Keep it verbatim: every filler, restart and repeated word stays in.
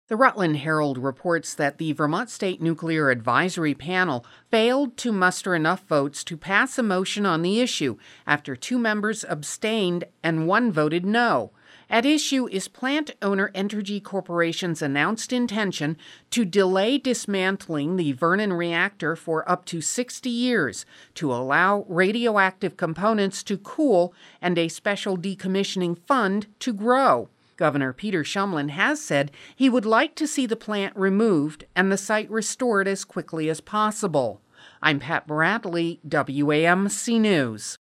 The Rutland Herald reports that the Vermont State Nuclear Advisory Panel failed to muster enough votes to pass a motion on the issue after two members abstained and one voted no. At issue is plant owner Entergy Corporation's announced intention to delay dismantling the Vernon reactor for up to sixty years to allow radioactive components to cool and a special decommissioning fund to grow. Governor Peter Shumlin has said he would like to see the plant removed and the site restored as quickly as possible. I'm Pat Bradley, W A M C News.